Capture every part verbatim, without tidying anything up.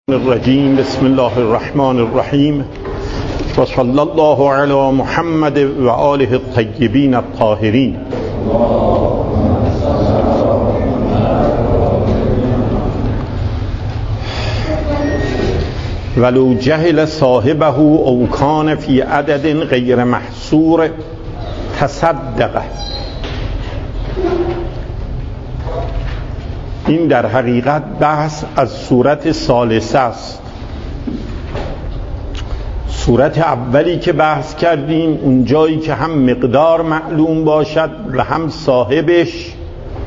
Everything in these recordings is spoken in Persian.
الرجیم. بسم الله الرحمن الرحیم و صلی الله علی محمد و آله الطیبین الطاهرین. ولو جهل صاحبه او کان فی عدد غیر محصور تصدق. این در حقیقت بحث از صورت ثالثه است. صورت اولی که بحث کردیم اون جایی که هم مقدار معلوم باشد و هم صاحبش،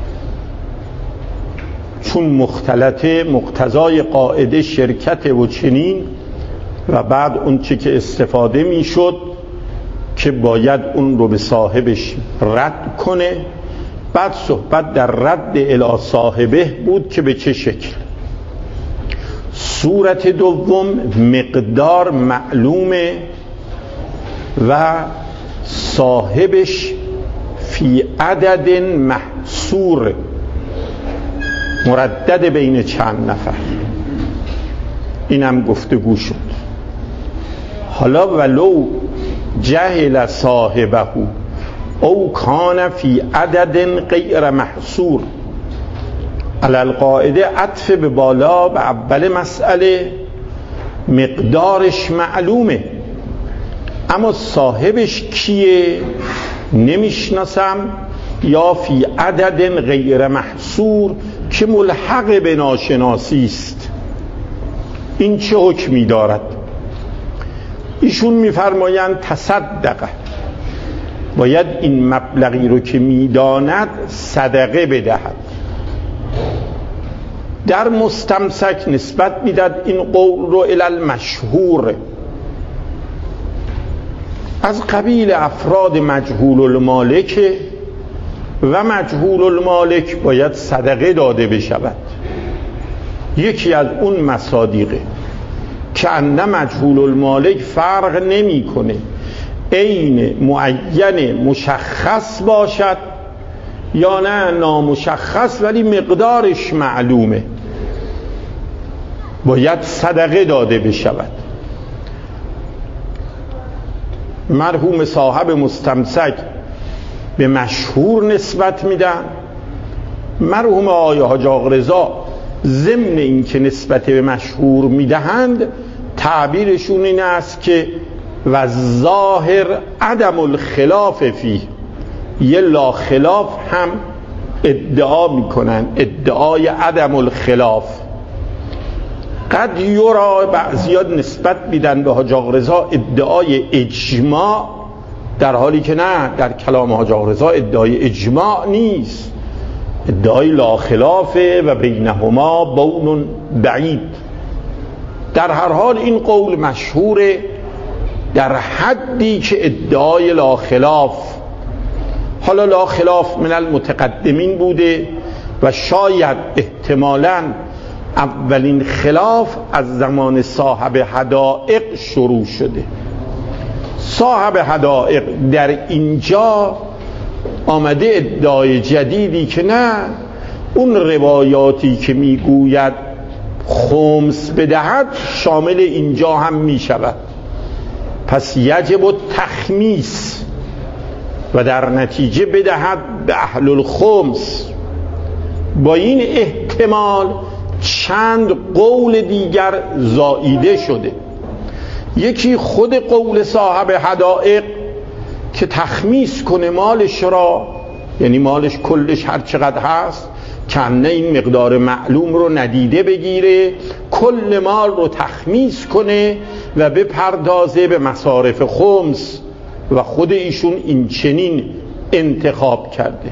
چون مختلطه مقتضای قاعده شرکت و چنین، و بعد اون چی که استفاده می شد که باید اون رو به صاحبش رد کنه. بعد صحبت در رد الی صاحبه بود که به چه شکل. صورت دوم مقدار معلومه و صاحبش فی عدد محصور، مردد بین چند نفر. اینم گفتگو شد. حالا ولو جهل صاحبه او کان فی عدد غیر محصور، علی القاعده عطف به بالا به اول مسئله. مقدارش معلومه اما صاحبش کیه نمیشناسم، یا فی عدد غیر محصور که ملحق به ناشناسی است. این چه حکمی دارد؟ ایشون میفرمایند تصدقه، باید این مبلغی رو که میداند صدقه بدهد. در مستمسک نسبت میداد این قول رو الی المشهور، از قبیل افراد مجهول المالک و مجهول المالک باید صدقه داده بشود. یکی از اون مصادیقه که ان مجهول المالک فرق نمی کنه، عین معین مشخص باشد یا نه نامشخص ولی مقدارش معلومه، باید صدقه داده بشود. مرحوم صاحب مستمسک به مشهور نسبت میدن، مرحوم آقای حاج آقا رضا ضمن این که نسبت به مشهور میدهند تعبیرشون این است که و ظاهر عدم الخلاف فیه، یه لا خلاف هم ادعا میکنن، ادعای عدم الخلاف. قد یرا بعضیات نسبت میدن به حاج آقا رضا ادعای اجماع، در حالی که نه، در کلام حاج آقا رضا ادعای اجماع نیست، ادعای لا خلافه و بینهما بون بعید. در هر حال این قول مشهوره در حدی که ادعای لا خلاف، حالا لا خلاف من المتقدمین بوده و شاید احتمالاً اولین خلاف از زمان صاحب حدائق شروع شده. صاحب حدائق در اینجا آمده ادعای جدیدی که نه، اون روایاتی که میگوید خمس بدهد شامل اینجا هم میشود، پس یجب التخمیس و در نتیجه بدهد به اهل الخمس. با این احتمال چند قول دیگر زائیده شده. یکی خود قول صاحب حدائق که تخمیس کنه مالش را، یعنی مالش کلش هر چقدر هست، کنه این مقدار معلوم رو ندیده بگیره، کل مال رو تخمیس کنه و بپردازه به مصارف خمس، و خود ایشون این چنین انتخاب کرده.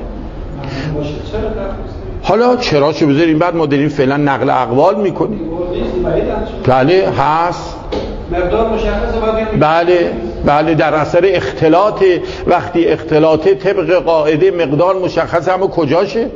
حالا چرا چه بذاریم بعد ما داریم فعلا نقل اقوال میکنیم. بله هست، مقدار مشخصه. بله بله در اثر اختلاط، وقتی اختلاط طبق قاعده مقدار مشخصه، اما کجاشه؟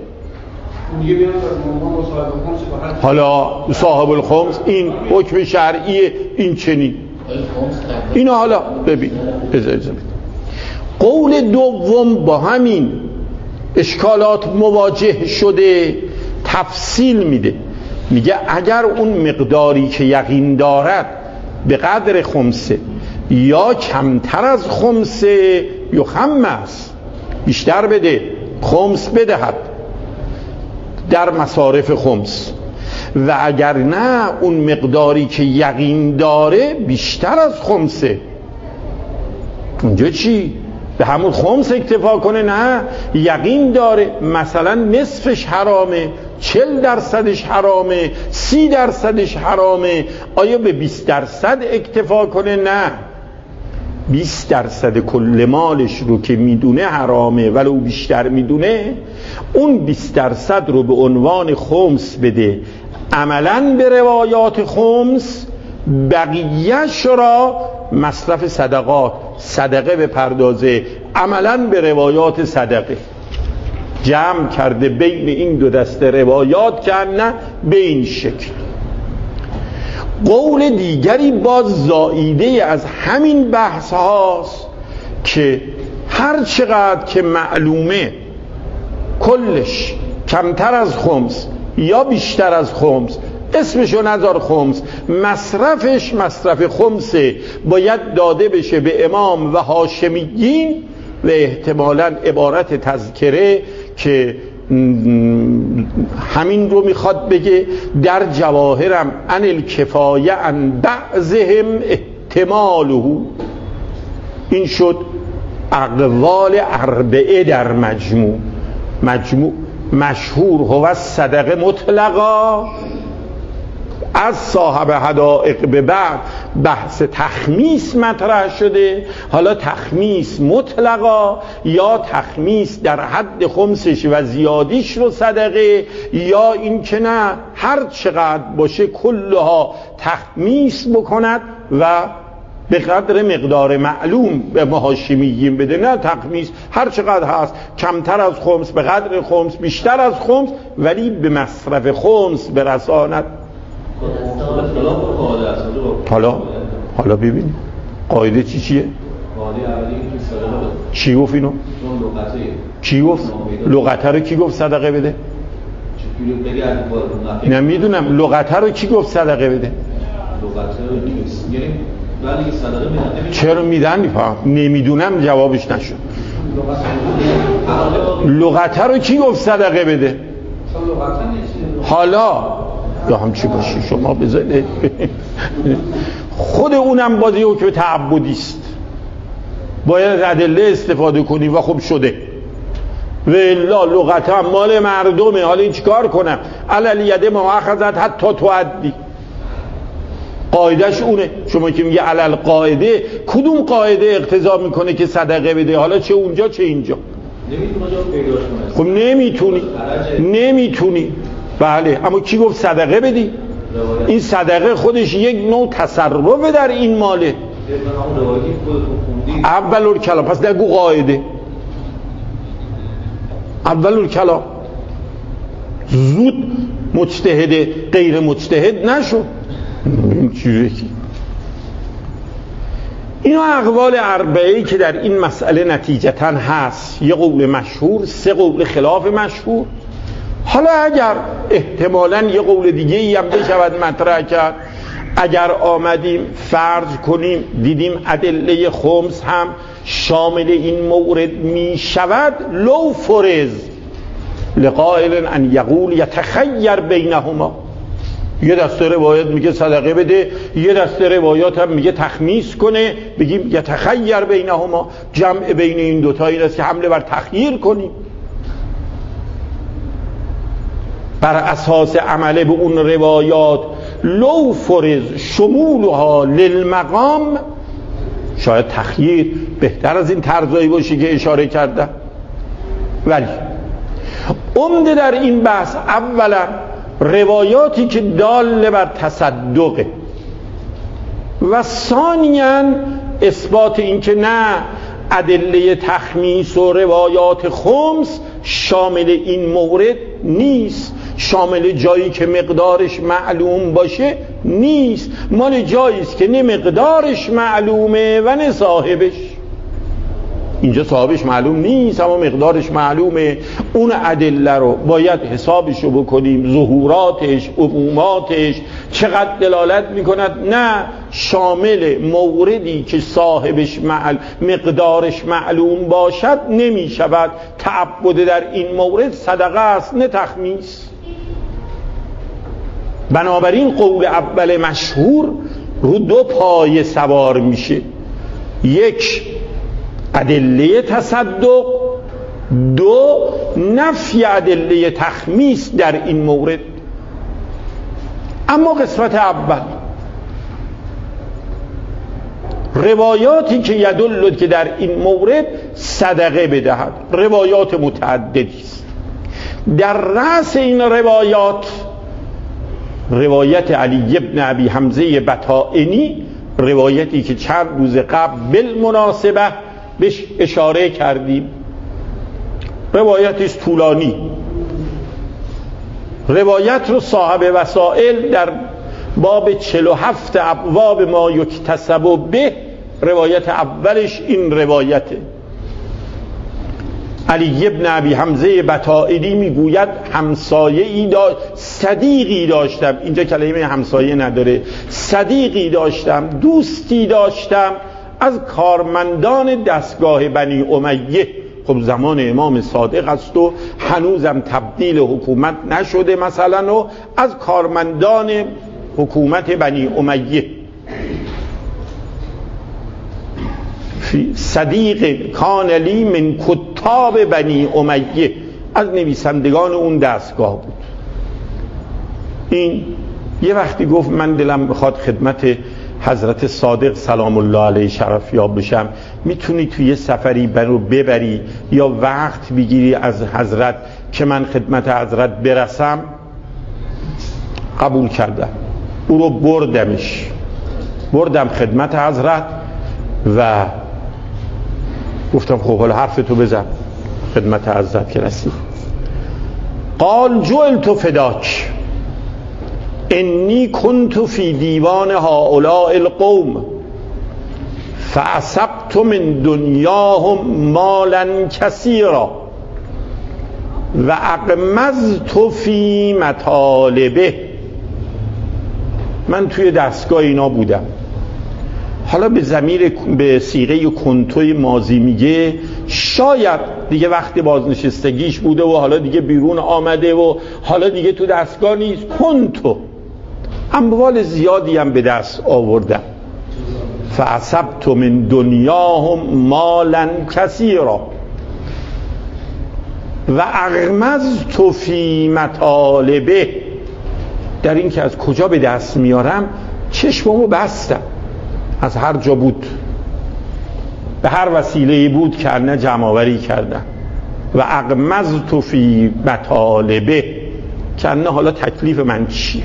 حالا صاحب الخمس این حکم شرعی این چنین. اینو حالا ببین اجازه بده. قول دوم با همین اشکالات مواجه شده، تفصیل میده. میگه اگر اون مقداری که یقین دارد به قدر خمسه یا کمتر از خمسه یخمس، بیشتر بده، خمس بدهد در مصارف خمس، و اگر نه اون مقداری که یقین داره بیشتر از خمسه، اونجا چی؟ به همون خمس اکتفا کنه؟ نه، یقین داره مثلا نصفش حرامه، چل درصدش حرامه، سی درصدش حرامه، آیا به بیست درصد اکتفا کنه؟ نه، بیست درصد کل مالش رو که میدونه حرامه ولو بیشتر میدونه، اون بیست درصد رو به عنوان خمس بده، عملاً به روایات خمس، بقیهش را مصرف صدقات، صدقه به پردازه، عملاً به روایات صدقه. جمع کرده بین این دو دسته روایات که نه به این شکل. قول دیگری باز زائیده از همین بحث هاست که هر چقدر که معلومه کلش کمتر از خمس یا بیشتر از خمس، اسمشو نذار خمس، مصرفش مصرف خمسه، باید داده بشه به امام و هاشمیین، و احتمالاً عبارت تذکره که همین رو میخواد بگه در جواهرم ان الکفایه ان بعضهم احتماله. این شد اقوال اربعه در مجموع. مجموع مشهور هو صدقه مطلقا، از صاحب حدائق به بعد بحث تخمیس مطرح شده. حالا تخمیس مطلقا یا تخمیس در حد خمسش و زیادیش رو صدقه، یا این که نه هر چقدر باشه کلها تخمیس بکند و به قدر مقدار معلوم به هاشمیین بده. نه، تخمیس هر چقدر هست، کمتر از خمس به قدر خمس، بیشتر از خمس، ولی به مصرف خمس برساند. حالا حالا ببینیم قاعده چی چیه؟ چی گفت اینو؟ چی گفت؟ لغته رو کی گفت صدقه بده؟ نمیدونم لغته رو کی گفت صدقه بده؟ چرا میدن؟ میفهم نمیدونم، جوابش نشد. لغته رو کی گفت صدقه بده؟ حالا یا همچی باشی شما بزنید خود اونم بازی حکم تعبدی است، باید ادله استفاده کنی و خوب شده. و الا لغت هم مال مردمه، حالا این چیکار کنم؟ علل یده مؤاخذت حتی تعدی، قاعدش اونه. شما که میگه علل قاعده، کدوم قاعده اقتضا میکنه که صدقه بده؟ حالا چه اونجا چه اینجا. خب نمیتونی نمیتونی بله، اما کی گفت صدقه بدی؟ این صدقه خودش یک نوع تصرف در این ماله. اول کلام، پس نگو قاعده، اول کلام. زود مجتهد غیر مجتهد نشو. اینا اقوال اربعه‌ای که در این مسئله نتیجتاً هست، یه قول مشهور، سه قول خلاف مشهور. حالا اگر احتمالاً یه قول دیگه ای هم بشود مطرح کرد، اگر آمدیم فرض کنیم دیدیم ادله خمس هم شامل این مورد می شود، لو فرض لقائل ان یقول یتخیر بینهما، یه دسته روایت میگه صدقه بده، یه دسته روایات هم میگه تخمیس کنه، بگیم یتخیر بینهما، جمع بین این دوتا این است که حمله بر تخییر کنیم. بر اساس عمله به اون روایات لو فرض شمولها للمقام، شاید تخییر بهتر از این طرزایی باشه که اشاره کرده. ولی عمده در این بحث اولا روایاتی که دال بر تصدقه، و ثانیاً اثبات این که نه ادله تخمیس و روایات خمس شامل این مورد نیست، شامل جایی که مقدارش معلوم باشه نیست، مال جایی است که نه مقدارش معلومه و نه صاحبش. اینجا صاحبش معلوم نیست اما مقدارش معلومه. اون ادله رو باید حسابش رو بکنیم، ظهوراتش، عموماتش چقدر دلالت میکند. نه، شامل موردی که صاحبش معل... مقدارش معلوم باشد نمیشود. تعبد در این مورد صدقه است نه تخمیس. بنابراین قول اول مشهور رو دو پایه سوار میشه: یک، ادله تصدق، دو، نفی ادله تخمیس در این مورد. اما قسمت اول، روایاتی که یدل که در این مورد صدقه بدهد، روایات متعددی است. در رأس این روایات روایت علی ابن ابی حمزه بطائنی، روایتی که چند روز قبل بالمناسبه بهش اشاره کردیم. روایتش طولانی. روایت رو صاحب وسائل در باب چهل و هفت ابواب ما یکتسب به، روایت اولش این روایته. علی ابن ابی حمزه بطائنی میگوید همسایه‌ای داشت، صدیقی داشتم، اینجا کلمه همسایه نداره، صدیقی داشتم، دوستی داشتم از کارمندان دستگاه بنی امیه. خب زمان امام صادق است و هنوزم تبدیل حکومت نشده مثلا، و از کارمندان حکومت بنی امیه. صدیق کان لی من کتاب بنی امیه، از نویسندگان اون دستگاه بود. این یه وقتی گفت من دلم بخواد خدمت حضرت صادق سلام الله علیه شرفیاب بشم، میتونی توی یه سفری برو ببری یا وقت بگیری از حضرت که من خدمت حضرت برسم؟ قبول کردم. او رو بردمش بردم خدمت حضرت و گفتم خب حالا حرف تو بزن خدمت حضرت که رسید. قال جعلت فداک انی کنت فی دیوان هؤلاء القوم فاصبت من دنیاهم مالا کثیرا و اغمضت فی مطالبه. من توی دستگاه اینا بودم. حالا به ضمیر به صیغه کنتوی ماضی میگه، شاید دیگه وقت بازنشستگیش بوده و حالا دیگه بیرون آمده و حالا دیگه تو دستگاه نیست. کنتو اموال زیادی هم به دست آوردم. فاصبت من دنیاهم مالا کثیرا و اغمضت فی مطالبه. در این که از کجا به دست میارم چشممو بستم، از هر جا بود به هر وسیله‌ای بود که نه جمع‌آوری کردم. و اغمضت فی مطالبه، که نه حالا تکلیف من چیه.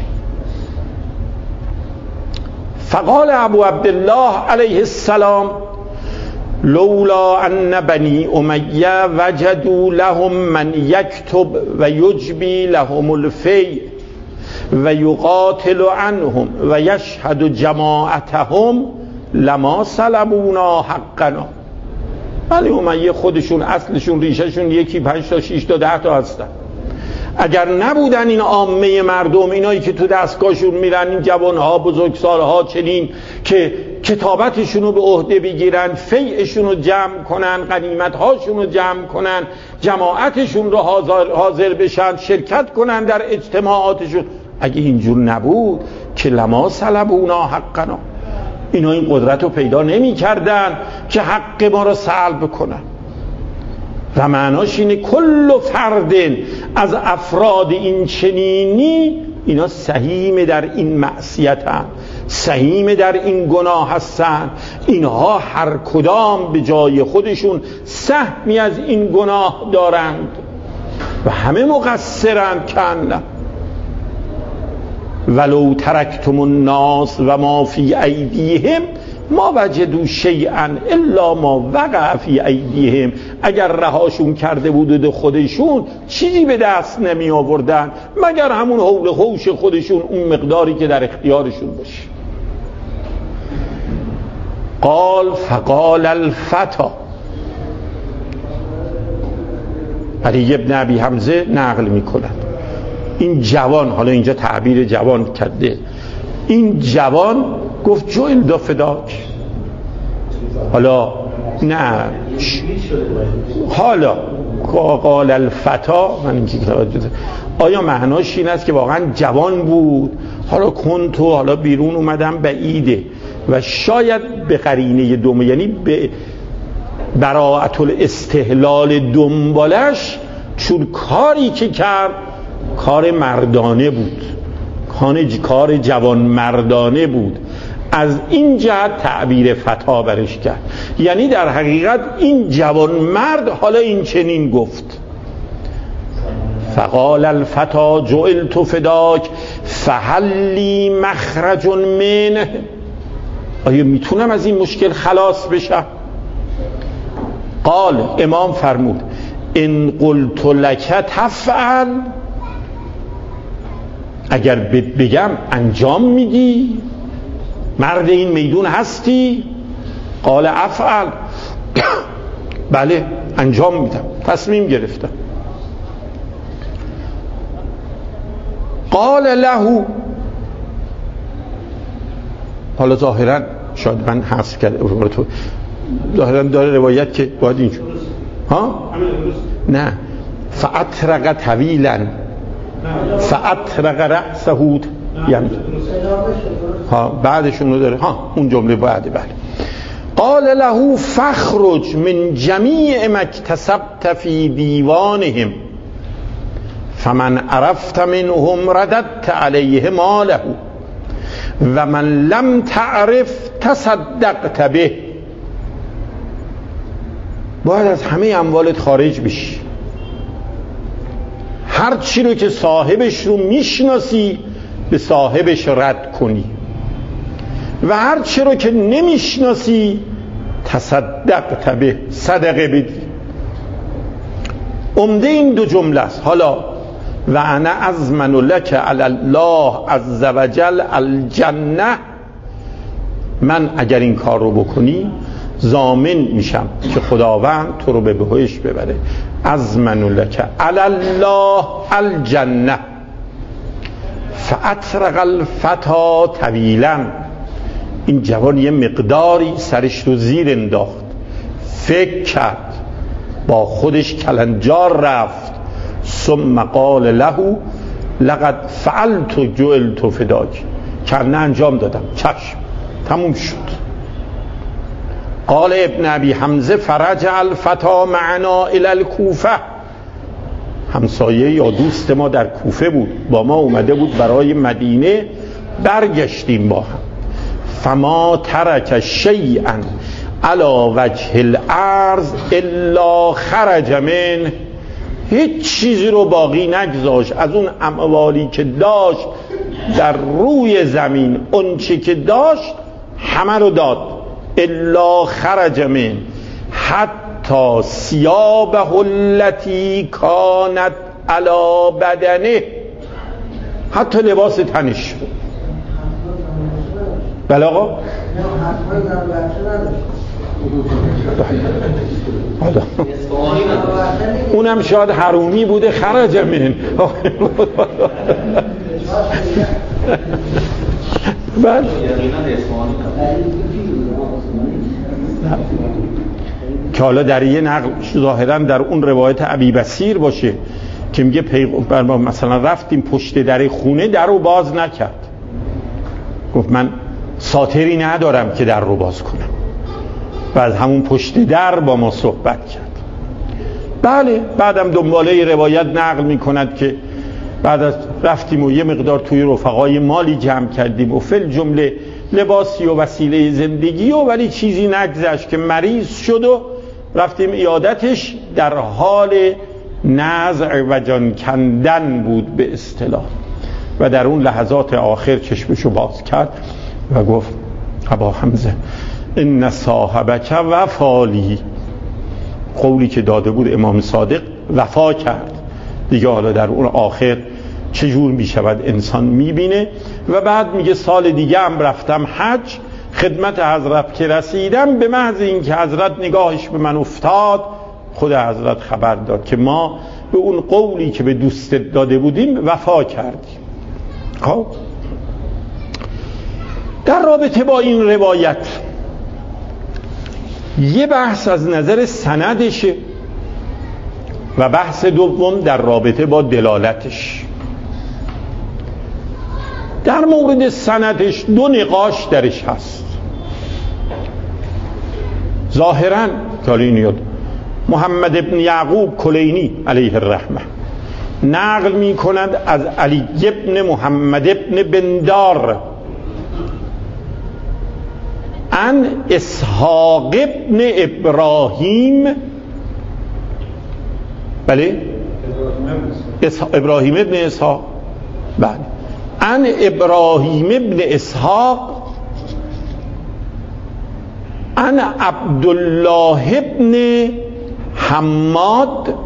فقال ابو عبدالله علیه السلام لولا ان بنی امیه وجدوا لهم من یکتب و یجبی لهم الفی و یقاتل عنهم و یشهد جماعتهم لما سلبونا حقنا. بنی امیه خودشون اصلشون ریشهشون یکی پنج تا شش تا ده تا هستن. اگر نبودن این عامه مردم، اینایی که تو دستگاهشون میرن، این جوانها بزرگسالها چنین که کتابتشون رو به عهده بگیرن، فیعشون رو جمع کنن، غنیمتهاشون رو جمع کنن، جماعتشون رو حاضر, حاضر بشن، شرکت کنن در اجتماعاتشون، اگه اینجور نبود که لما سلبونا حقنا، اینا این قدرت رو پیدا نمی کردن که حق ما رو سلب کنن. و معناش اینه کل فرد از افراد این چنینی، اینا سهیم در این معصیت هستند، سهیم در این گناه هستند. اینها هر کدام به جای خودشون سهمی از این گناه دارند و همه مقصرند. کن ولو ترکتم الناس و ما فی ایدیهم ما وجدوا شیئا الا ما وقع فی ایدیهم. اگر رهاشون کرده بودند خودشون چیزی به دست نمی آوردن مگر همون حول خوش خودشون، اون مقداری که در اختیارشون باشه. قال فقال الفتا علی ابن ابی حمزه نقل میکند این جوان، حالا اینجا تعبیر جوان کرده، این جوان گفت جعلت فداک. حالا نه حالا قال الفتا، من اینجا آیا معناش این است که واقعا جوان بود، حالا کنتو، حالا بیرون اومدم بعیده و شاید به قرینه دوم، یعنی به براءت الاستحلال دنبالش، چون کاری که کرد کار مردانه بود، کار جوان مردانه بود، از این جهت تعبیر فتا برش کرد. یعنی در حقیقت این جوان مرد حالا این چنین گفت فقال الفتا جعلت فداک فهل لی مخرج منه، آیا میتونم از این مشکل خلاص بشم؟ قال، امام فرمود ان قلت لک تفعل، اگر بگم انجام میدی، مرد این میدون هستی؟ قال افعل، بله انجام میدم، تصمیم گرفتم. قال له، حالا ظاهرا شاید من حذف کرده تو، ظاهرا داره روایت که باید اینجور ها نه فاطرق طویلا فاطرق رأسه، یعنی ها بعدشون رو داره، ها اون جمله بعده. بله قال له فخرج من جمیع ما اکتسبت فی دیوانهم فمن عرفت منهم رددت علیه ماله و من لم تعرف تصدقت به. باید از همه اموالت خارج بشی، هر چی رو که صاحبش رو میشناسی به صاحبش رد کنی و هر چی رو که نمیشناسی تصدقت به، صدقه بدی. عمده این دو جمله است. حالا و انا اضمن لک علی الله عز وجل الجنه، من اگر این کار رو بکنی ضامن میشم که خداوند تو رو به بهشت ببره. اضمن لک علی الله الجنه فاطرق الفتا طویلا. این جوان یه مقداری سرش رو زیر انداخت، فکر کرد، با خودش کلنجار رفت. ثم قال له لقد فعلت جعلت فداک، کنه انجام دادم، چشم، تموم شد. قال ابن ابی حمزه فرجع الفتا معنا الی الکوفه، همسایه یا دوست ما در کوفه بود، با ما اومده بود برای مدینه، برگشتیم با هم. فما ترک شیئا علی وجه الارض الا خرج منه، هیچ چیزی رو باقی نگذاشت از اون اموالی که داشت در روی زمین، اون چی که داشت همه رو داد. الا خرج من حتی ثیابه التي کانت علی بدنه، حتی لباس تنش. بله آقا، اونم شاید حرومی بوده، خرج من. بله که حالا در یه نقل ظاهرا در اون روایت ابی بصیر باشه که میگه پیغمبر ما مثلا رفتیم پشت در خونه، در رو باز نکرد، گفت من ساتری ندارم که در رو باز کنم، و از همون پشت در با ما صحبت کرد. بله بعدم دنباله روایت نقل میکند که بعد از رفتیم و یه مقدار توی رفقای مالی جمع کردیم و فل جمله لباسی و وسیله زندگی و ولی چیزی نگذشت که مریض شد و رفتیم عیادتش، در حال نزع و جان کندن بود به اصطلاح، و در اون لحظات آخر چشمشو باز کرد و گفت ابا حمزه ان صاحبک وفالی، قولی که داده بود امام صادق وفا کرد دیگه. حالا در اون آخر چجور می شود انسان می بینه. و بعد میگه سال دیگه هم رفتم حج، خدمت حضرت که رسیدم، به محض این که حضرت نگاهش به من افتاد، خود حضرت خبر داد که ما به اون قولی که به دوست داده بودیم وفا کردیم. خب در رابطه با این روایت یه بحث از نظر سندشه و بحث دوم در رابطه با دلالتش. در مورد سندش دو نقاش درش هست. ظاهراً کالینیود محمد ابن یعقوب کلینی علیه الرحمه نقل می کند از علی ابن محمد ابن بندار عن اسحاق ابن ابراهیم، بله ابراهیم ابن اسحاق، بله عن ابراهیم ابن اسحاق عن عبدالله ابن حماد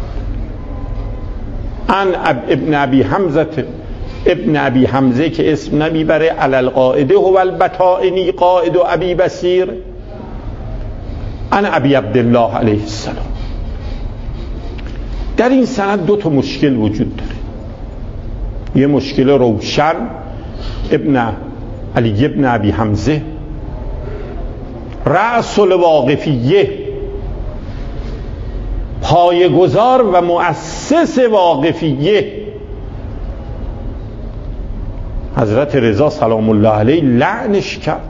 عن ابن ابی حمزه ابن ابی حمزه که اسم نمیبره، علی القاعده هو البطائنی قائد و ابی بصیر، عن ابی عبدالله علیه السلام. در این سند دو تا مشکل وجود داره. یه مشکل روشن، ابن علی ابن ابی حمزه رأس الواقفیه، پایه‌گذار و مؤسس واقفیه، حضرت رضا سلام الله علیه لعنش کرد.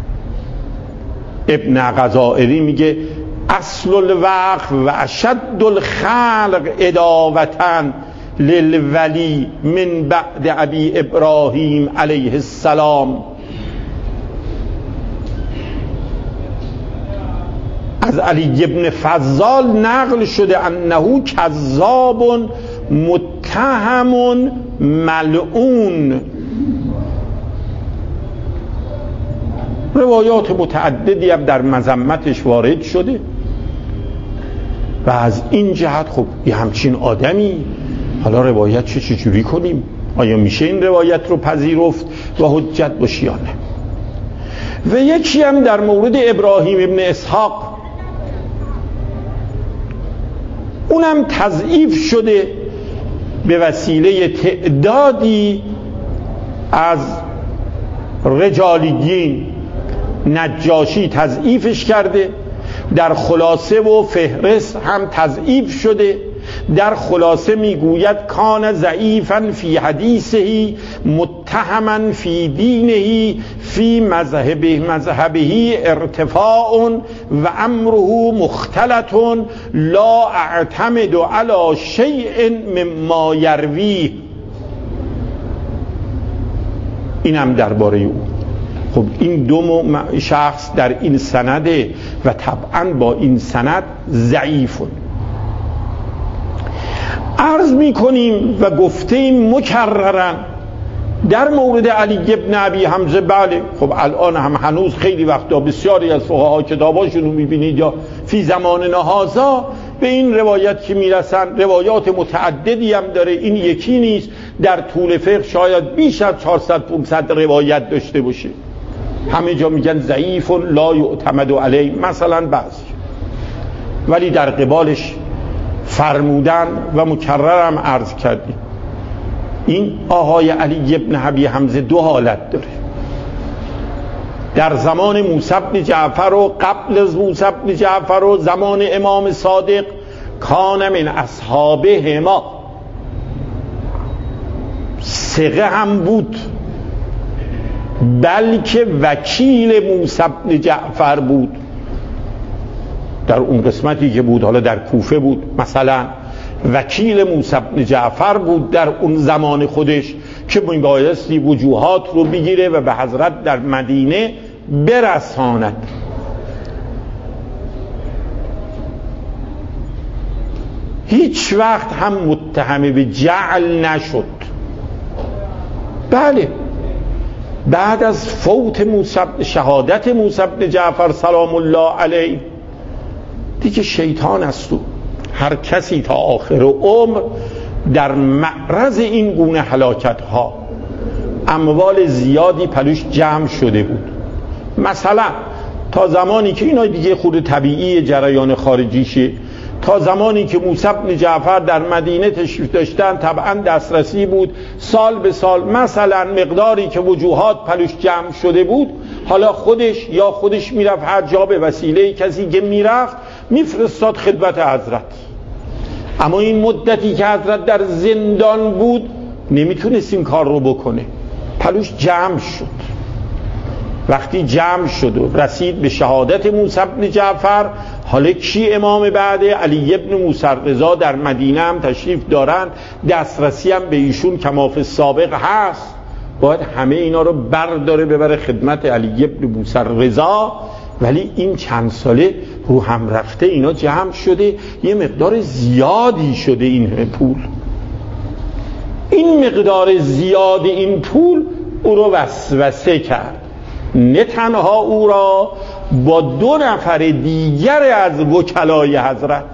ابن غزائری میگه اصل الوقف و اشد الخلق عداوةً للولی من بعد ابی ابراهیم علیه السلام. از علی ابن فضال نقل شده انه کذاب متهم ملعون. روایات متعددی هم در مذمتش وارد شده و از این جهت خب یه همچین آدمی حالا روایت چه چجوری کنیم؟ آیا میشه این روایت رو پذیرفت و حجت باشه یا نه؟ و یکی هم در مورد ابراهیم ابن اسحاق، اونم تضعیف شده به وسیله تعدادی از رجالیین. نجاشی تضعیفش کرده، در خلاصه و فهرست هم تضعیف شده. در خلاصه میگوید کان ضعیفا فی حدیثه متهما فی دینه فی مذهبه مذهبه ارتفاع و امره مختلط لا اعتمد علی شیء مما یرویه. اینم درباره او. خب این دو شخص در این سنده و طبعا با این سند ضعیفون. عرض می کنیم و گفتیم مکررن در مورد علی ابن ابی حمزه، بله خب الان هم هنوز خیلی وقتا بسیاری از فقها کتاباشون رو میبینید یا فی زماننا هذا به این روایت که میرسن، روایات متعددی هم داره، این یکی نیست. در طول فقه شاید بیش از چهارصد پانصد روایت داشته باشه. همه جا میگن ضعیف لا یعتمد علیه مثلا بعضی، ولی در قبالش فرمودن و مکررم عرض کردیم این آقای علی ابن ابی حمزه دو حالت داره. در زمان موسی بن جعفر و قبل از موسی بن جعفر و زمان امام صادق کان من اصحابه ما، ثقه هم بود بلکه وکیل موسی بن جعفر بود در اون قسمتی که بود، حالا در کوفه بود مثلا، وکیل موسی بن جعفر بود در اون زمان خودش که میبایستی وجوهات رو بگیره و به حضرت در مدینه برساند. هیچ وقت هم متهم به جعل نشد. بله بعد از فوت موسی، شهادت موسی بن جعفر سلام الله علیه دیگه شیطان است و هر کسی تا آخر عمر در معرض این گونه هلاکت ها، اموال زیادی پلوش جمع شده بود. مثلا تا زمانی که اینا دیگه خود طبیعی جریان خارجیشه، تا زمانی که موسی بن جعفر در مدینه تشریف داشتن طبعا دسترسی بود. سال به سال مثلا مقداری که وجوهات پلوش جمع شده بود، حالا خودش یا خودش میرفت، هر جا به وسیله کسی که میرفت میفرستاد خدمت حضرت. اما این مدتی که حضرت در زندان بود نمیتونست این کار رو بکنه، پلوش جمع شد. وقتی جمع شد و رسید به شهادت موسی بن جعفر، حالا کی امام بعده؟ علی ابن موسی رضا در مدینه هم تشریف دارن، دسترسی هم به ایشون کما فی السابق هست، باید همه اینا رو برداره ببره خدمت علی ابن موسی رضا. ولی این چند ساله رو هم رفته اینا جمع شده، یه مقدار زیادی شده این پول. این مقدار زیاد این پول او رو وسوسه کرد، نه تنها او را، با دو نفر دیگر از وکلای حضرت.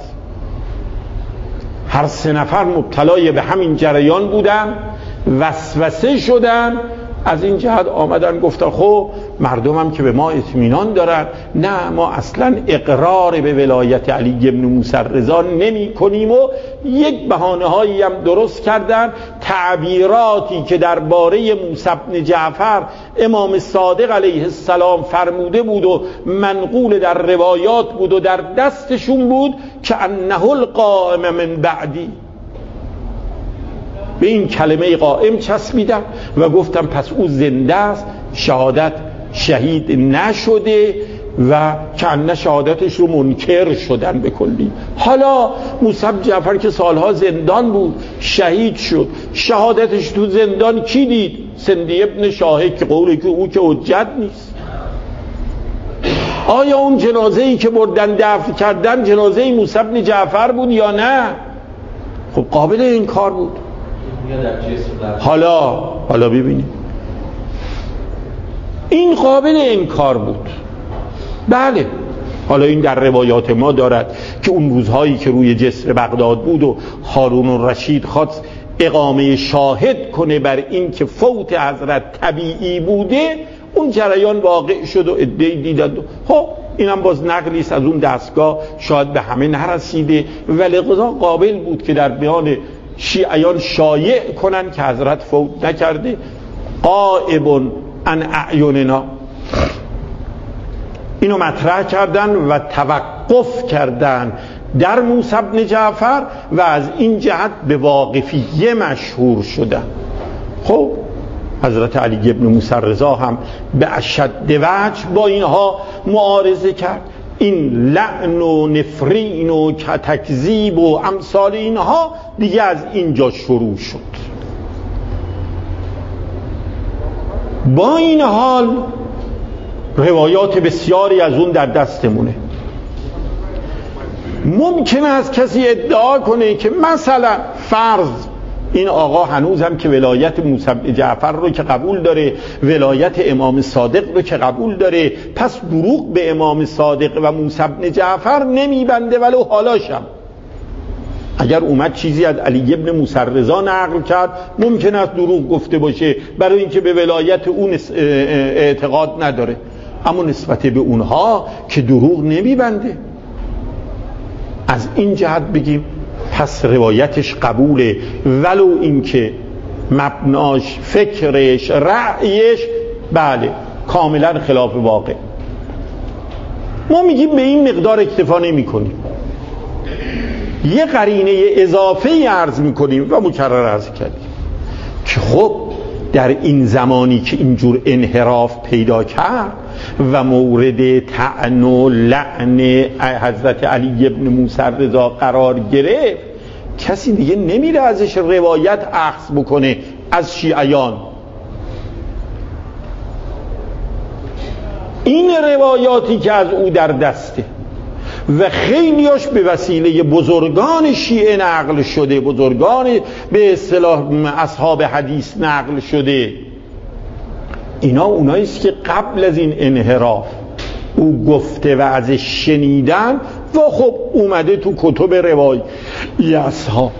هر سه نفر مبتلای به همین جریان بودن، وسوسه شدن. از این جهت آمدن گفتن خب مردم هم که به ما اطمینان دارن، نه ما اصلا اقرار به ولایت علی ابن موسی رضا نمی کنیم، و یک بهانه هایی هم درست کردن. تعبیراتی که درباره موسی بن جعفر امام صادق علیه السلام فرموده بود و منقول در روایات بود و در دستشون بود که انه القائم من بعدی، به این کلمه قائم چسبیدم و گفتم پس او زنده است، شهادت شهید نشده و کنه شهادتش رو منکر شدن به کلی. حالا موسی بن جعفر که سالها زندان بود شهید شد، شهادتش تو زندان کی دید؟ سندی ابن شاهک که قوله که او که حجت نیست. آیا اون جنازه‌ای که بردن دفن کردن جنازه موسی بن جعفر بود یا نه؟ خب قابل این کار بود. حالا حالا ببینید این قابل انکار بود. بله حالا این در روایات ما دارد که اون روزهایی که روی جسر بغداد بود و هارون الرشید خواست اقامه شاهد کنه بر این که فوت حضرت طبیعی بوده، اون جریان واقع شد و عده‌ای دیدند. خب اینم باز نقلی است از اون دستگاه، شاید به همه نرسیده، ولی قضا قابل بود که در بیان شیعیان شایع کنن که حضرت فوت نکرده. غائب عن اعیننا، اینو مطرح کردن و توقف کردن در موسی بن جعفر و از این جهت به واقفیه مشهور شدن. خب حضرت علی ابن موسی رضا هم به اشد وجه با اینها معارضه کرد. این لعن و نفرین و تکذیب و امثال اینها دیگه از اینجا شروع شد. با این حال روایات بسیاری از اون در دستمونه. ممکن است کسی ادعا کنه که مثلا فرض این آقا هنوز هم که ولایت موسی بن جعفر رو که قبول داره، ولایت امام صادق رو که قبول داره، پس دروغ به امام صادق و موسی بن جعفر نمیبنده ولو حالاشم. اگر اومد چیزی از علی ابن موسی رضا نقل کرد ممکن است دروغ گفته باشه برای اینکه به ولایت اون اعتقاد نداره، اما نسبت به اونها که دروغ نمیبنده. از این جهت بگیم پس روایتش قبوله ولو اینکه مبناش، فکرش، رأیش بله کاملا خلاف واقع. ما میگیم به این مقدار اکتفا نمی کنیم، یه قرینه اضافه عرض میکنیم و مکرر عرض کردیم که خب در این زمانی که اینجور انحراف پیدا کرد و مورد طعن و لعن حضرت علی ابن موسی رضا قرار گرفت، کسی دیگه نمیره ازش روایت اخذ بکنه از شیعیان. این روایاتی که از او در دسته و خیلیاش به وسیله بزرگان شیعه نقل شده، بزرگان به اصطلاح اصحاب حدیث نقل شده، اینا اوناییست که قبل از این انحراف او گفته و ازش شنیدن و خب اومده تو کتب روایی اصحاب.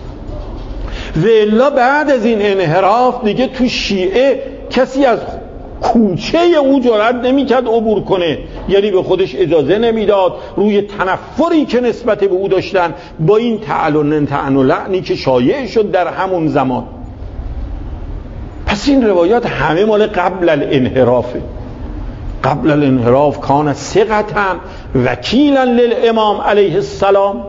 و الا بعد از این انحراف دیگه تو شیعه کسی از کوچه او جرأت نمیکرد عبور کنه، یعنی به خودش اجازه نمیداد روی تنفری که نسبت به او داشتن با این تعلن تعن و لعنی که شایع شد در همون زمان. پس این روایات همه مال قبل الانحرافه. قبل الانحراف کان ثقةً وکیلا للامام علیه السلام.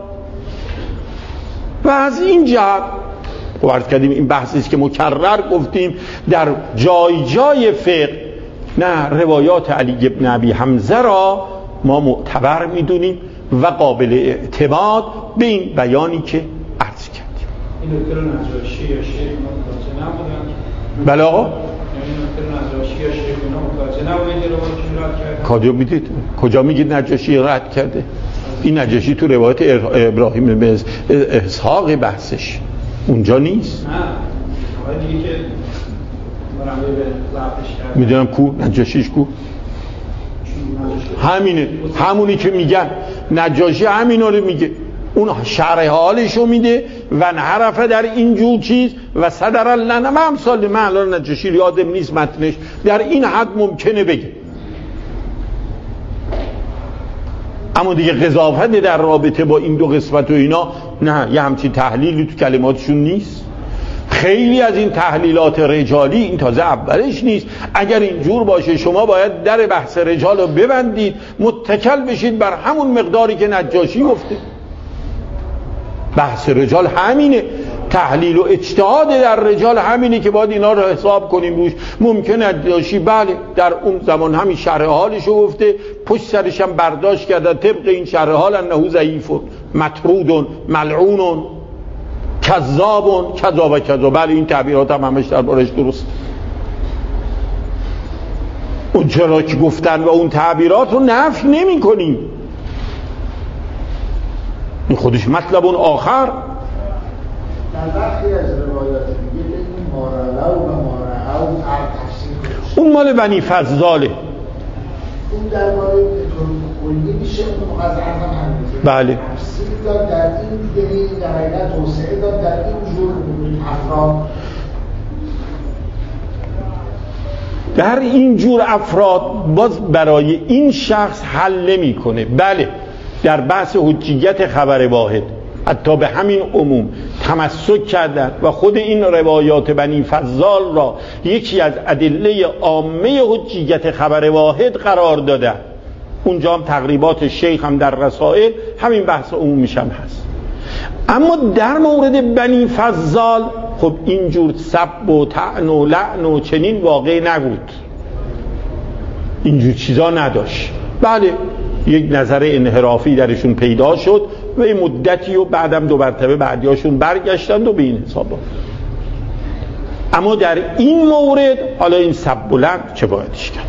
و از این جهت عرض کردیم این بحثی است که مکرر گفتیم در جای جای فقه، نه روایات علی ابن ابی حمزه را ما معتبر میدونیم و قابل اعتماد به این بیانی که عرض کردیم. این دکتر نجاشی یا شیخ متوجه نبودن؟ بله آقا، این دکتر نجاشی یا شیخ متوجه نبودن رو رد کرد؟ کجا میدید؟ کجا میگید نجاشی رد کرده؟ این نجاشی تو روایت ابراهیم بن اسحاق بحثش اونجا نیست. نه آقای دیگه که مرمه به ضبطش کرده میدونم کو نجاشیش کو همینه، همونی که میگن نجاشی همینو رو میگه، اون شرح حالشو میده و نحرفه در اینجور چیز و صدر اللعنه و امثال. من الان نجاشی یادم نیست متنش، در این حد ممکنه بگه، اما دیگه قضاوت در رابطه با این دو قسمت و اینا نه، یه همچین تحلیلی تو کلماتشون نیست. خیلی از این تحلیلات رجالی این تازه اولش نیست. اگر اینجور باشه شما باید در بحث رجال رو ببندید، متکل بشید بر همون مقداری که نجاشی گفته. بحث رجال همینه، تحلیل و اجتهاد در رجال همینه که باید اینا رو حساب کنیم روش. ممکنه نجاشی بله در اون زمان همین شرح حالشو گفته، پشت سرش هم برداشت کرده طبق این شرح حال انه ضعیف مطرود ملعون کذاب کذا و کذا. بله این تعبیرات هم همش دربارش درست. اون چرا که گفتن و اون تعبیرات رو نفی نمی کنیم، این خودش مطلب اون آخر. در برخی از روایات میگه این مارلو و مارعو تفسیر کنش، اون مال بنی فضاله، اون در مال کلی میشه، اون مقدر هم همینه. بله تفسیر داد در این یعنی در حقیقت توسعه داد در این جور افراد، در این جور افراد باز برای این شخص حل نمی کنه. بله در بحث حجیت خبر واحد حتی به همین عموم تمسک کردن و خود این روایات بنی فضال را یکی از ادله عامه حجیت خبر واحد قرار دادن. اونجا هم تقریبات شیخ هم در رسائل همین بحث عمومیش هم هست. اما در مورد بنی فضال خب اینجور سب و طعن و لعن و چنین واقع نبود، اینجور چیزا نداشت. بله یک نظر انحرافی درشون پیدا شد و این مدتی و بعدم دو مرتبه بعدیاشون برگشتند و به این حسابا. اما در این مورد حالا این سب بلند چه بایدش کرد.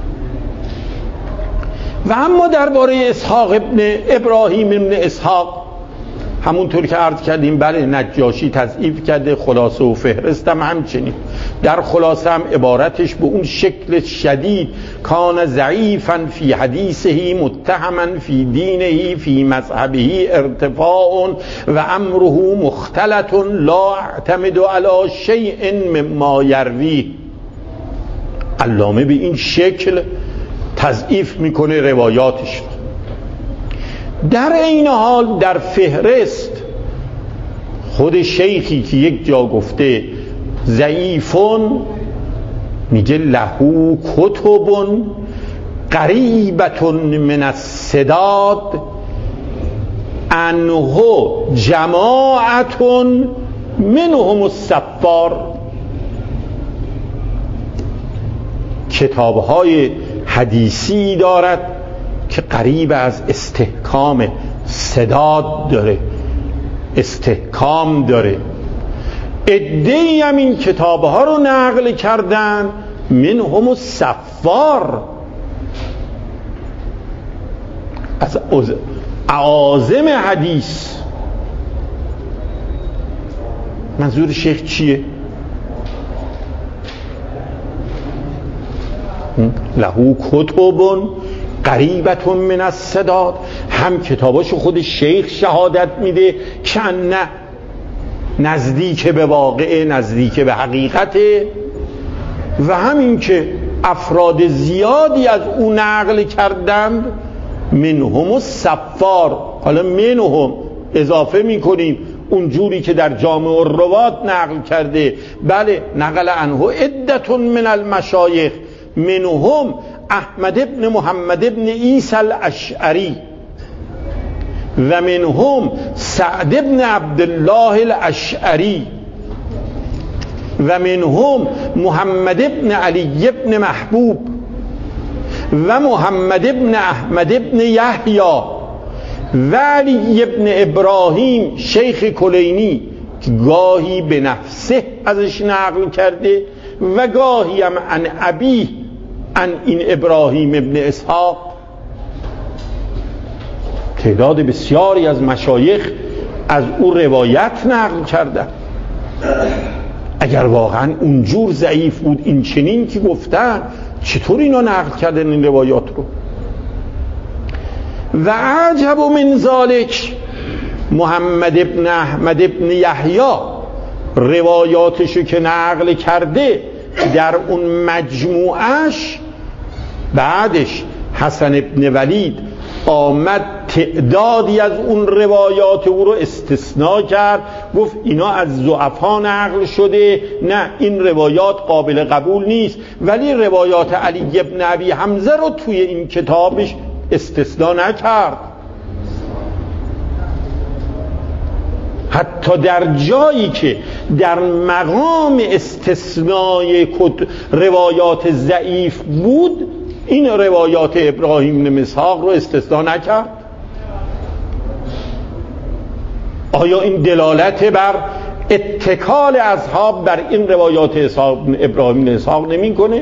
و اما درباره اسحاق ابن ابراهیم ابن اسحاق همونطور که عرض کردیم بله نجاشی تضعیف کرده، خلاصه و فهرست هم همچنین. در خلاصه هم عبارتش به اون شکل شدید کان ضعیفا فی حدیثه متهما فی دینه فی مذهبه ارتفاع و امره مختلط لا اعتمد علی شیء مما یروی. علامه به این شکل تضعیف میکنه روایاتش. در این حال در فهرست خود شیخی که یک جا گفته ضعیفون میگه لهو کتب قریبتون من السداد انه جماعتون منهم السفار. کتابهای حدیثی دارد که قریب از استحکام سداد داره، استحکام داره. عده‌ای هم این کتابها رو نقل کردن منهم السفار، از اعاظم حدیث. منظور شیخ چیه؟ لهو کتبون قریبتون من السداد، هم کتاباشو خود شیخ شهادت میده که نه نزدیک به واقع، نزدیک به حقیقته، و همین که افراد زیادی از او نقل کردند، منهم الصفار. حالا منهم اضافه میکنیم اون جوری که در جامع الروات نقل کرده. بله نقل عنه عدة من المشایخ، منهم احمد ابن محمد ابن عیسی الاشعری و منهم سعد ابن عبدالله الاشعری و منهم محمد ابن علی ابن محبوب و محمد ابن احمد ابن یحیی و علی ابن ابراهیم شیخ کلینی که گاهی به نفسه ازش نقل کرده و گاهی هم عن ابی عن این ابراهیم ابن اسحاق. تعداد بسیاری از مشایخ از او روایت نقل کردن. اگر واقعا اونجور ضعیف بود این چنین که گفتن، چطور اینا نقل کردن این روایات رو؟ و عجب من ذالک محمد ابن احمد ابن یحیی روایاتشو که نقل کرده در اون مجموعش، بعدش حسن ابن ولید آمد تعدادی از اون روایات او رو استثناء کرد، گفت اینا از ضعفا نقل شده، نه این روایات قابل قبول نیست. ولی روایات علی ابن ابی حمزه رو توی این کتابش استثناء نکرد. حتی در جایی که در مقام استثنای روایات ضعیف بود، این روایات ابراهیم بن اسحاق رو استثناء نکرد. آیا این دلالت بر اتکال اصحاب بر این روایات ابراهیم بن اسحاق نمی کنه؟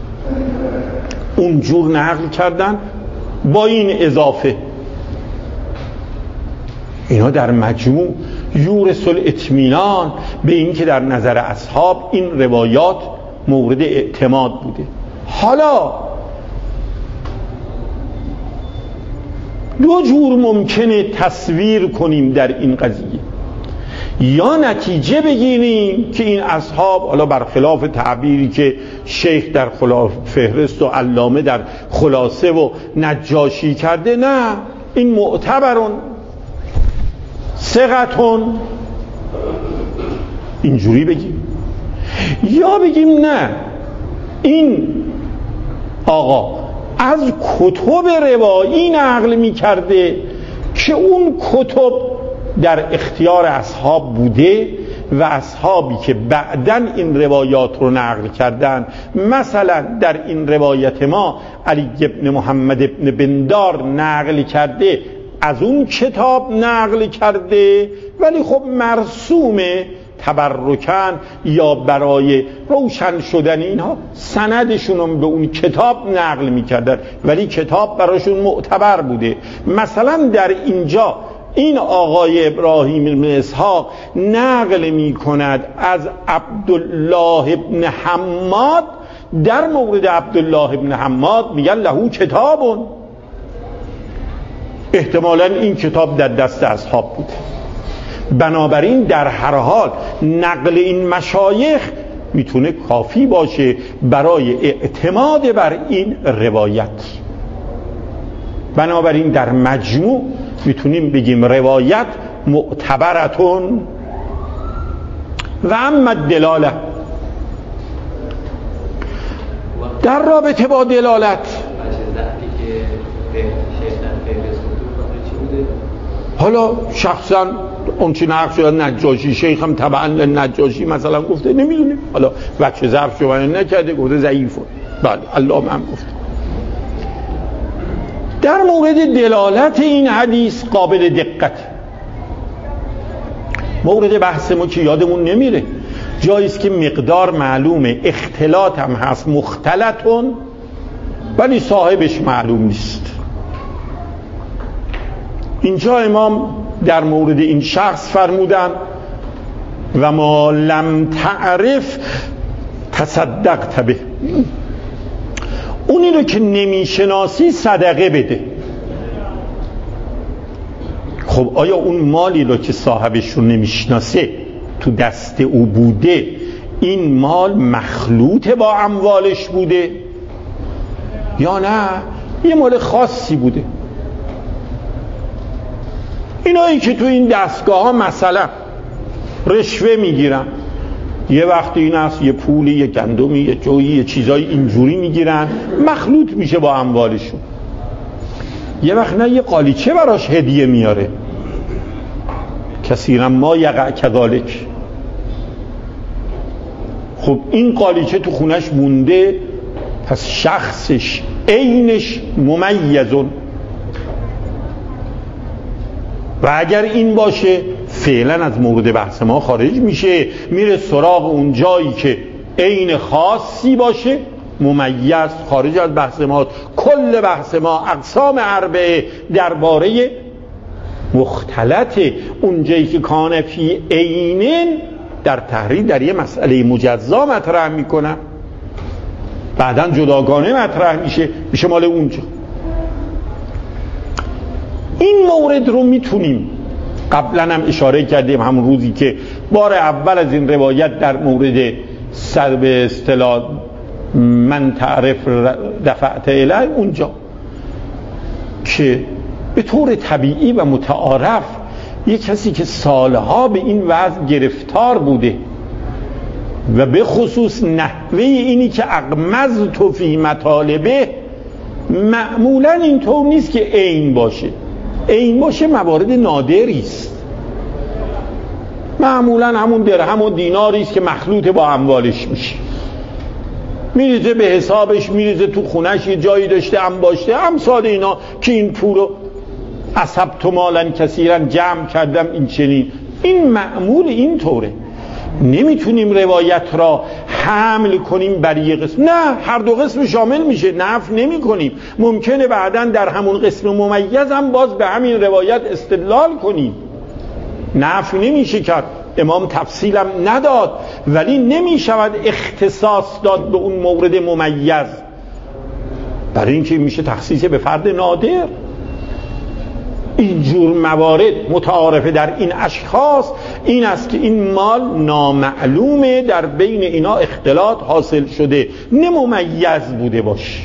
اونجور نقل کردن با این اضافه. اینا در مجموع یورث الاطمینان به این که در نظر اصحاب این روایات مورد اعتماد بوده. حالا دو جور ممکنه تصویر کنیم در این قضیه. یا نتیجه بگیریم که این اصحاب، حالا برخلاف تعبیری که شیخ در خلاف فهرست و علامه در خلاصه و نجاشی کرده، نه این معتبرون ثقتون، اینجوری بگیم. یا بگیم نه این آقا از کتب روایی نقل می کرده که اون کتب در اختیار اصحاب بوده و اصحابی که بعداً این روایات رو نقل کردن، مثلا در این روایت ما علی ابن محمد ابن بندار نقل کرده، از اون کتاب نقل کرده، ولی خب مرسومه تبرکن یا برای روشن شدن اینها سندشون به اون کتاب نقل میکردن، ولی کتاب براشون معتبر بوده. مثلا در اینجا این آقای ابراهیم بن اسحاق نقل میکند از عبدالله ابن حماد، در مورد عبدالله ابن حماد میگن لهو کتابون، احتمالاً این کتاب در دست اصحاب بوده. بنابراین در هر حال نقل این مشایخ میتونه کافی باشه برای اعتماد بر این روایت. بنابراین در مجموع میتونیم بگیم روایت معتبرتون. و اما دلاله، در رابطه با دلالت حالا شخصا اون چی نقل شده نجاشی، شیخ هم طبعا نجاشی مثلا گفته نمیدونیم، حالا وجه ضعف شده نکرده، گفته ضعیفه، بله الله هم گفته. در مورد دلالت این حدیث قابل دقت، مورد بحث ما که یادمون نمیره، جاییست که مقدار معلومه، اختلاط هم هست، مختلطون، ولی صاحبش معلوم نیست. اینجا امام در مورد این شخص فرمودن و ما لم تعرف تصدقت به، اونی رو که نمیشناسی صدقه بده. خب آیا اون مالی رو که صاحبش رو نمیشناسه تو دست او بوده، این مال مخلوط با اموالش بوده؟ یا نه یه مال خاصی بوده. اینایی که تو این دستگاه ها مثلا رشوه میگیرن، یه وقتی این است یه پولی، یه گندمی، یه جویی، یه چیزای اینجوری میگیرن، مخلوط میشه با اموالشون. یه وقت نه یه قالیچه براش هدیه میاره، کثیرا ما یقع کذالک. خب این قالیچه تو خونش مونده، پس شخصش عینش ممیزون، و اگر این باشه فعلا از مورد بحث ما خارج میشه، میره سراغ اون جایی که عین خاصی باشه، ممیز، خارج از بحث ما. کل بحث ما اقسام اربعه درباره مختلط اون جایی که کان فی عینن در تحریر در یه مسئله مجزا مطرح میکنم، بعداً جداگانه مطرح میشه، میشه مال اونجا. این مورد رو میتونیم، قبلا هم اشاره کردیم همون روزی که بار اول از این روایت در مورد سر به اصطلاح من تعرف دفعت الی اونجا، که به طور طبیعی و متعارف یک کسی که سالها به این وضع گرفتار بوده و به خصوص نحوه اینی که اغمضت فی مطالبه، معمولا اینطور نیست که عین باشه. عین باشه موارد نادری است، معمولا همون درهم و دیناری است که مخلوط با اموالش میشه، میریزه به حسابش، میریزه تو خونش، یه جایی داشته انباشته، امثال اینا که این پول رو اصبت مالا کثیرا جمع کردم این چنین. این معمول این طوره. نمیتونیم روایت را حمل کنیم بر یه قسم، نه هر دو قسم شامل میشه، نفی نمی کنیم. ممکنه بعداً در همون قسم ممیز هم باز به همین روایت استدلال کنیم، نفی نمیشه کرد. امام تفصیلم نداد، ولی نمیشود اختصاص داد به اون مورد ممیز، برای اینکه میشه تخصیص به فرد نادر. اینجور موارد متعارفه در این اشخاص این است که این مال نامعلومه، در بین اینا اختلاط حاصل شده، نه ممیز بوده باشه.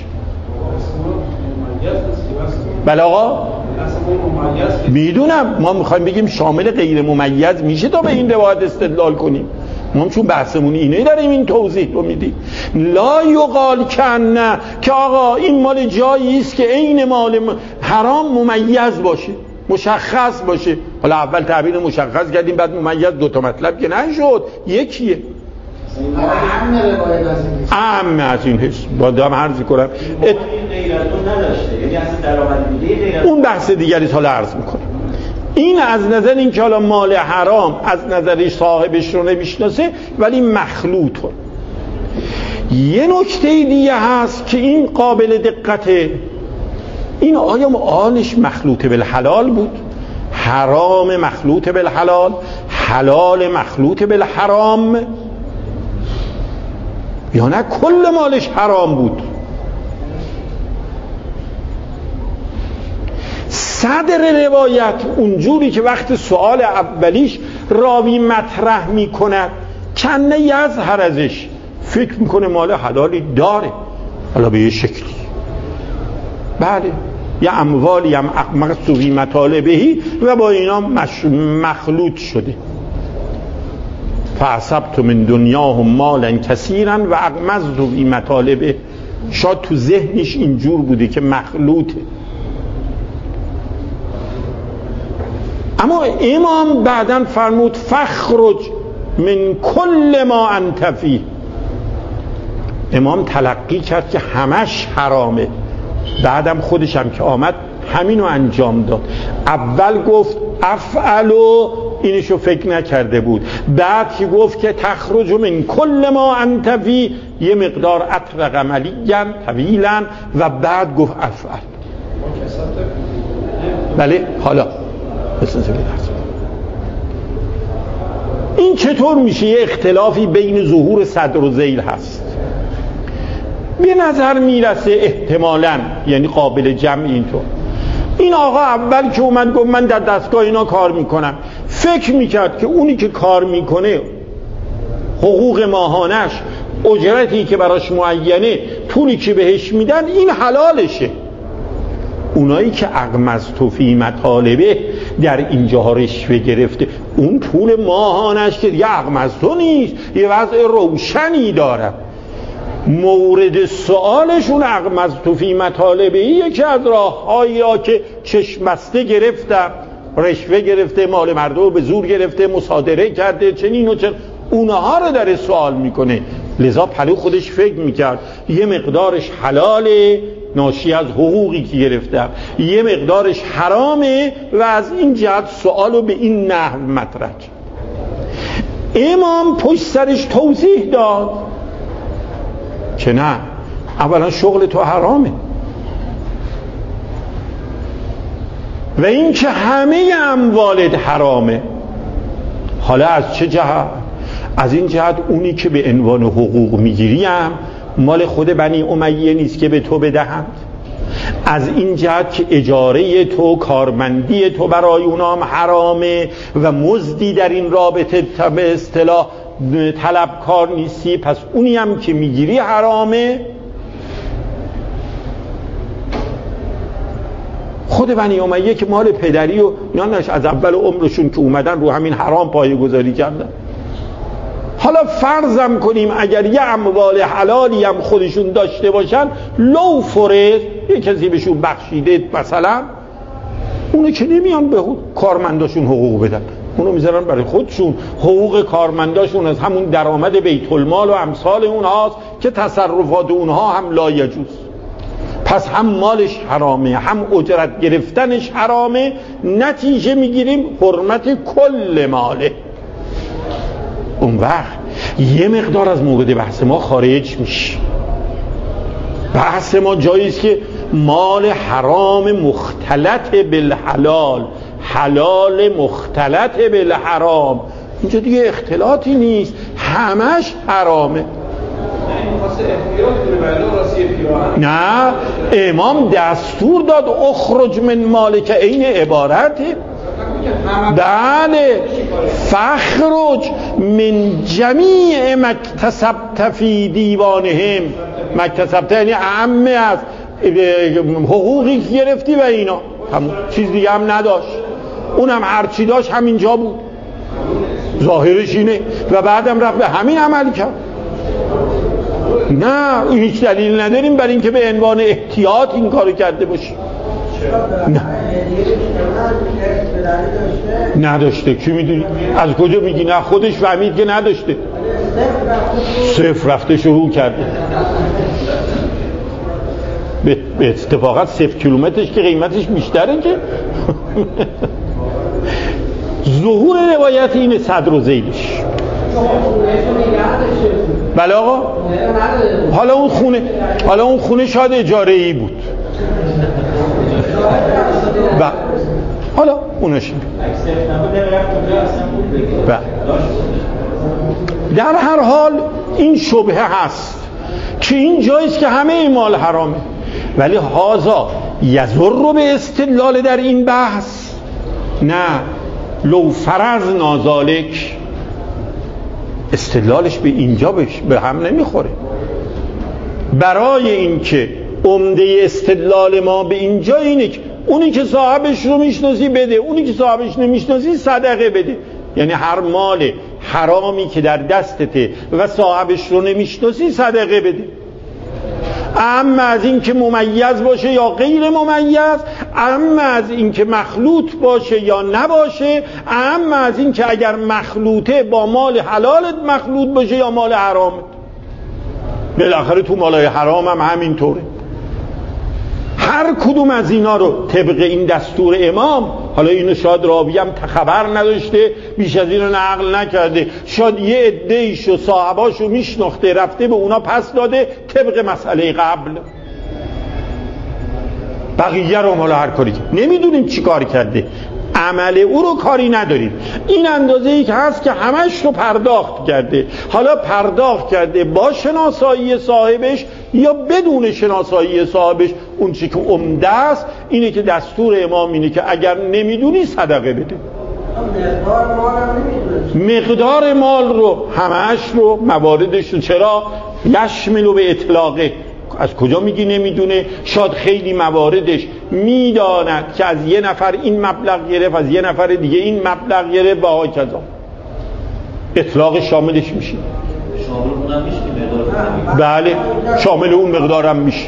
بله آقا میدونم، ما میخوایم بگیم شامل غیر ممیز میشه تا به این روایت استدلال کنیم. ما چون بحثمون اینه داریم این توضیح رو میدیم. لا یقال کنه که آقا این مال جایی است که عین مال حرام ممیز باشه، مشخص باشه. حالا اول تعبیر مشخص کردیم، بعد ممیز، دوتا مطلب که نشد، یکیه. اهم از این حس با دام عرض کنم ات... اون بحث دیگری حالا عرض میکنم. این از نظر این که حالا مال حرام از نظر صاحبش رو نمیشناسه ولی مخلوطه. یه نکته دیگه هست که این قابل دقته، این آیا آنش مخلوط بالحلال بود؟ حرام مخلوط بالحلال، حلال مخلوط بالحرام، یا نه کل مالش حرام بود؟ صدر روایت اونجوری که وقت سوال اولیش راوی مطرح میکند کنه یظهر ازش، فکر میکنه مال حلالی داره، حالا به یه شکلی، بله یا اموالی هم اقمقص فی مطالبهی و با اینا مش... مخلوط شده. فعصبت من دنیاهم مالا کثیرا و اقمقص فی مطالبه، شاید تو ذهنش اینجور بوده که مخلوطه. اما امام بعداً فرمود فخرج من کل ما انت فیه. امام تلقی کرد که همش حرامه، بعدم خودش هم که آمد همینو انجام داد. اول گفت افعلو، اینشو فکر نکرده بود، بعد که گفت که تخرج من کل ما انت فیه یه مقدار اطرق ملیاً طویلاً و بعد گفت افعل. بله حالا این چطور میشه؟ یه اختلافی بین ظهور صدر و ذیل هست، به نظر میرسه احتمالاً، یعنی قابل جمع اینطور. این آقا اول که اومد گفت من در دستگاه اینا کار میکنم، فکر میکرد که اونی که کار میکنه حقوق ماهانش، اجرتی که براش معینه پولی که بهش میدن این حلالشه. اونایی که اغمضت فی مطالبه در اینجاها رشوه گرفته، اون پول ماهانش که دیگه اغمضت نیست، یه وضع روشنی داره. مورد سوالشون اغمضت فی مطالبه یکی از راه‌هایی که چشم بسته گرفتم، رشوه گرفته، مال مردم رو به زور گرفته، مصادره کرده، چنین و چنین، اونها رو در سوال میکنه. لذا پلو خودش فکر میکرد یه مقدارش حلاله ناشی از حقوقی که گرفتم، یه مقدارش حرامه و از این جهت سوالو به این نحو مطرح کرد. امام پشت سرش توضیح داد که نه، اولا شغل تو حرامه و این که همه اموالت حرامه. حالا از چه جهت؟ از این جهت اونی که به عنوان حقوق میگیریم مال خود بنی امیه نیست که به تو بدهند. از این جهت که اجاره تو، کارمندی تو برای اونام حرامه و مزدی در این رابطه به اصطلاح طلبکار نیستی، پس اونی هم که میگیری حرامه. خود بنی امیه که مال پدری و یانش از اول عمرشون که اومدن رو همین حرام پایه گذاری کردن. حالا فرضم کنیم اگر یه اموال حلالی هم خودشون داشته باشن، لو فرض یه کسی بهشون بخشیده مثلا، اونو که نمیان به کارمنداشون حقوق بدن، اونو میذارن برای خودشون. حقوق کارمنداشون از همون درآمد بیت المال و امثال اونهاست که تصرفات اونها هم لایجوز. پس هم مالش حرامه، هم اجرت گرفتنش حرامه. نتیجه میگیریم حرمت کل ماله. اون وقت یه مقدار از مورد بحث ما خارج میشه. بحث ما جاییست که مال حرام مختلط بالحلال، حلال مختلط بالحرام، اینجا دیگه اختلاطی نیست، همش حرامه. نه، امام دستور داد اخرج من مالک، این عبارته. بله، فخرج من جمیع مکتسبت فی دیوانهم. مکتسبت یعنی عمه از حقوقی که گرفتی و اینا، همون چیز دیگه هم نداشت، اونم هرچی داشت همینجا بود، ظاهرش اینه، و بعدم رفت به همین عمل کرد. نه، هیچ دلیل نداریم برای اینکه به عنوان احتیاط این کارو کرده باشی. نه نداشته. کی میدونی؟ از کجا میگی؟ نه، خودش فهمید که نداشته، صفر رفته شروع کرده. به اتفاقات صفر کیلومترش که قیمتش بیشتره که ظهور روایت اینه صدر و ذیلش. بله آقا، حالا اون خونه حالا اون خونه شاید اجاره‌ای بود و حالا اونش و در هر حال این شبهه هست که این جاییست که همه مال حرامه، ولی هازا یضر به استدلال در این بحث. نه، لو فرض نازالک، استدلالش به اینجا بش به هم نمیخوره. برای اینکه عمده استدلال ما به اینجا اینه که اونی که صاحبش رو میشناسی بده، اونی که صاحبش نمیشناسی صدقه بده. یعنی هر مال حرامی که در دستته و صاحبش رو نمیشناسی صدقه بده. اما از این که ممیز باشه یا غیر ممیز، اما از این که مخلوط باشه یا نباشه، اما از این که اگر مخلوطه با مال حلالت مخلوط باشه یا مال حرامت. بالاخره تو مالای حرام هم همینطوره. هر کدوم از اینا رو طبق این دستور امام، حالا اینو شاید راوی هم خبر نداشته، بیش از اینو نقل نکرده، شاید یه عده‌ایشو صاحباشو میشناخته رفته به اونا پس داده طبق مسئله قبل، بقیه رو مال هر کاری کرد. نمیدونیم چی کار کرده، عمل او رو کاری نداریم. این اندازه ای که هست که همش رو پرداخت کرده. حالا پرداخت کرده با شناسایی صاحبش یا بدون شناسایی صاحبش، اون چی که عمده است اینه که دستور امام اینه که اگر نمیدونی صدقه بده. مقدار مال رو همش رو مواردش رو چرا یشملو به اطلاقه از کجا میگی نمیدونه؟ شاید خیلی مواردش میداند که از یه نفر این مبلغ گرفت، از یه نفر دیگه این مبلغ گرفت و های کذا. اطلاق شاملش میشه. شامل اونم میشه؟ بله شامل اون مقدارم میشه.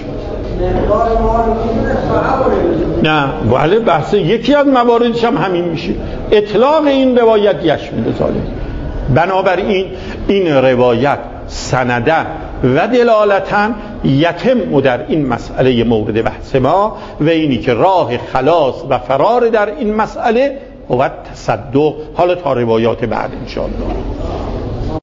نه بله بحث یکی از مواردش هم همین میشه. اطلاق این روایت یشمل ذالک. بنابراین این روایت سندن و دلالتن یتم در این مسئله مورد بحث ما و اینی که راه خلاص و فرار در این مسئله و تصدق. حالا تا روایات بعد انشاءالله.